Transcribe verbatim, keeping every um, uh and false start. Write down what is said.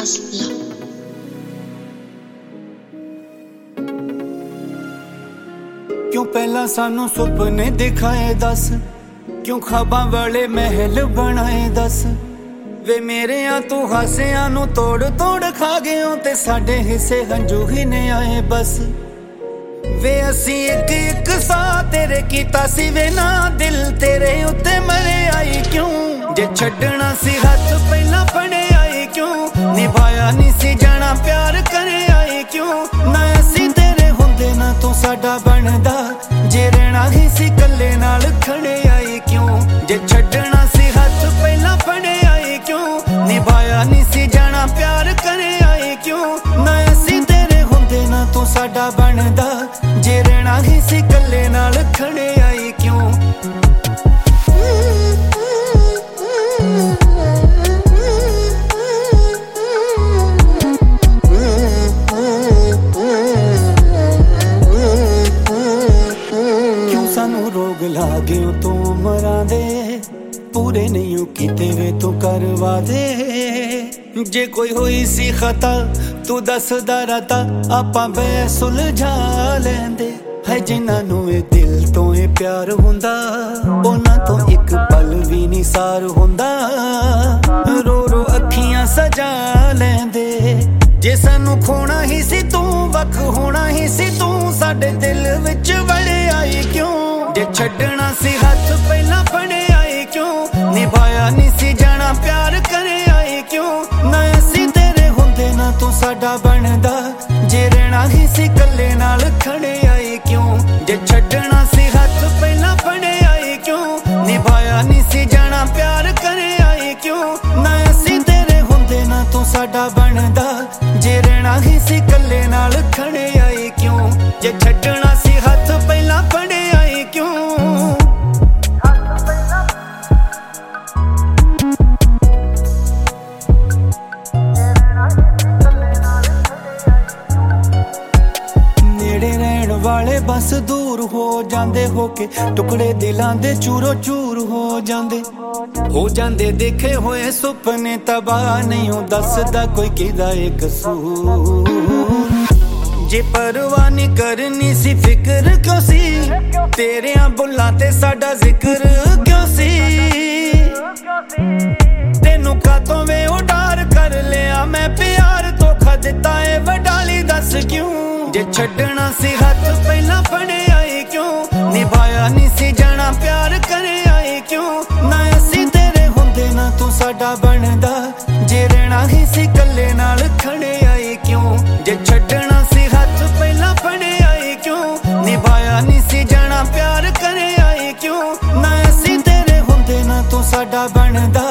असला। क्यों पहला सानू सुपने दिखाए दस, क्यों ख्वाबां वाले महल बनाए दस। वे मेरे आ तू हासियां नू तोड़ तोड़ खा गए हो ते साडे हिस्से हंजू ही ने आए बस। वे असी एक एक सा तेरे कीता सी वे ना दिल तेरे उत्ते मरे आई क्यों। जे छड्डना सी हथ पहला फड़े आई क्यों, निभाया नहीं सी जाना प्यार करे आई क्यों। ना असी तेरे हुंदे ना तू साडा बनदा, जे रहना ही सी कल्ले नाल खड़े आई क्यों। जे छड्डना सी हथ पहला फड़े आई क्यों, निभाया नहीं सी जाना प्यार करे आई क्यों। ना असी तेरे हुंदे ना तू साडा बनदा, जे रहना ही सी कल्ले नाल खड़े आई क्यों। क्यों सानू रोग लागे तू उमरां दे, पूरे नहीं कीते वे तू करवा दे। जे कोई होई सी खता तू दसदा रहता, आपां बे सुलझा लैंदे। है जिन्हां नू ए दिल तो ए प्यार हुंदा, उन्हां तो एक पल भी नहीं सार हुंदा। रो रो अखियां सजा लैंदे। जे सानू खोना ही सी तू, वख होना ही सी तू, साडे दिल विच वड़े आई क्यों। जे छड्डना सी हथ पहला फड़े आई क्यों, निभाया नहीं सी जाना प्यार करे आई क्यों। ना असी तेरे हुंदे ना तू साडा बनदा, जे रहना ही सी कल्ले नाल खड़े आई क्यों। जे छड्डना सी हथ पहला फड़े आई क्यों, निभाया नहीं सी जाना प्यार करे आई क्यों। ना असी तेरे हुंदे ना तू साडा बनदा, जे रहना ही सी कल्ले नाल खड़े आई क्यों। जे छड्डना सी हथ पहला फड़े आई क्यों। वाले बस दूर हो जांदे, होके टुकड़े दिलां दे चूरो चूर हो जांदे। हो जांदे देखे होए सुपने तबाह, नहीं हो दसदा कोई किदा ए कसूर। जे परवाह नहीं करनी सी फिक्र क्यों सी, तेरियां बुल्लां ते साडा जिक्र क्यों सी। तेनू कातों वे उडार कर लिया मैं प्यार, धोखा दिता ए वडाली दस क्यों। जे छड्डना सी हथ पहला फड़े आई क्यों, निभाया नहीं सी जाना प्यार करे आई क्यों। ना असी तेरे हुंदे ना तू साडा बनदा, जे रहना ही सी कल्ले नाल खड़े आई क्यों। जे छड्डना सी हथ पहला फड़े आई क्यों, निभाया नहीं सी जाना प्यार करे आई क्यों। ना असी तेरे हुंदे ना तू साडा बनदा,